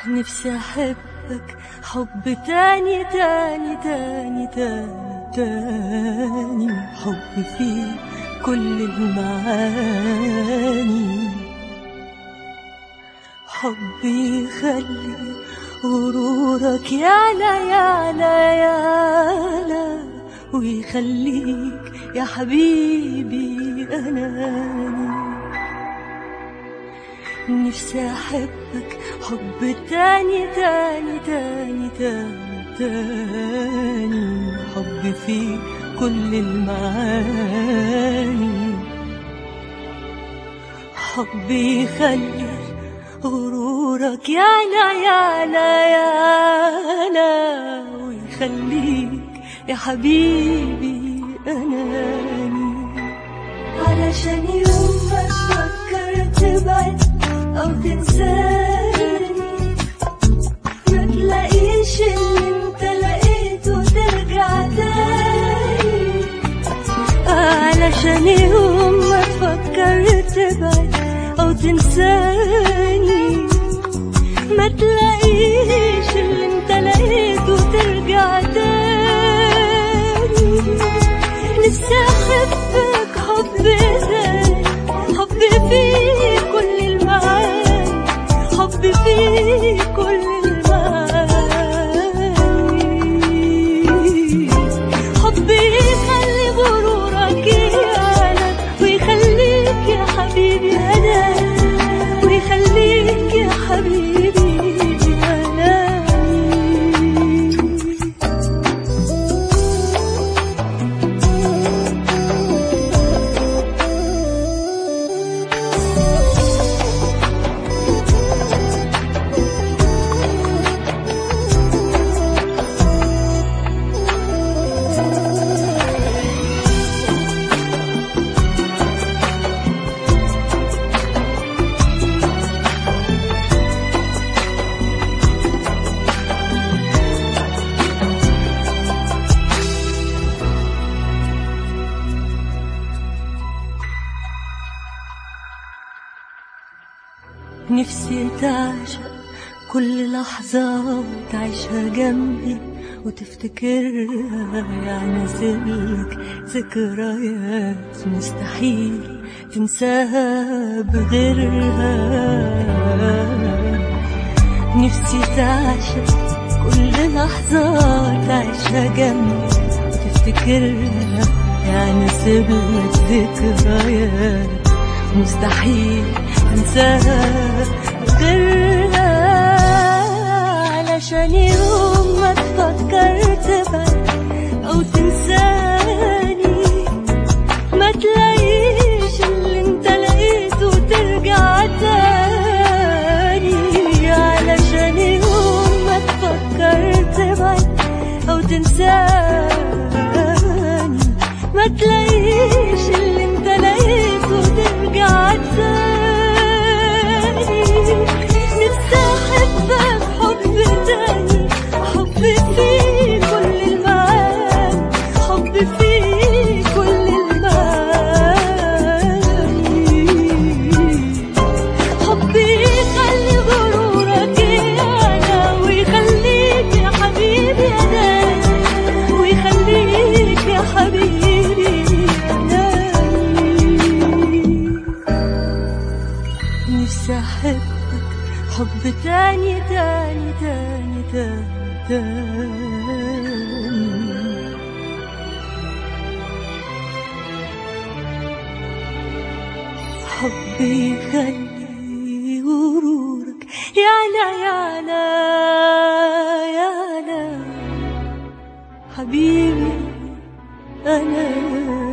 نفسي أحبك حب تاني تاني تاني تاني تاني، حب فيه كل المعاني، حب يخلي غرورك يعلى يعلى يعلى، ويخليك يا حبيبي أناني. نفسي أحبك حب تاني تاني تاني تاني تاني، حب فيه كل المعاني، حب يخلي غرورك يعلى يعلى يعلى، ويخليك يا حبيبي أناني. علشان يوم ما تفكر تبعد أو تنساني، ما تلاقيش اللي انت لقيته ترجع تاني. علشان يوم ما تفكر تبعد أو تنساني، ما تلاقيش اللي انت لقيته ترجع تاني. نفسي أحبك حب تاني، حب فيه كل المعاني، حب فيه كل المعاني، حب يخلي غرورك يعلى، ويخليك يا حبيبي أناني، ويخليك يا حبيبي أناني. نفسي تعشق كل لحظة وتعيشها جنبي وتفتكرها، يعني أسيبلك ذكريات مستحيل تنساها بغيرها. نفسي تعشق كل لحظة تعيشها جنبي وتفتكرها، يعني أسيبلك ذكريات مستحيل تنساها غيرها. علشان يوم ما تفكر تبعد أو تنساني، ما تلاقيش اللي انت لقيته ترجع تاني. علشان يوم ما تفكر تبعد أو تنساني، ما تلاقيش اللي انت لقيته ترجع تاني. نفسي أحبك حب تاني، حب فيه كل المعاني، حب فيه كل المعاني، حب يخلي غرورك يعلى، ويخليك يا حبيبي أناني، ويخليك يا حبيبي أناني. نفسي أحبك حب تاني تاني تاني تاني تاني، حب يخلي غرورك يعلى يعلى يعلى، حبيبي أنا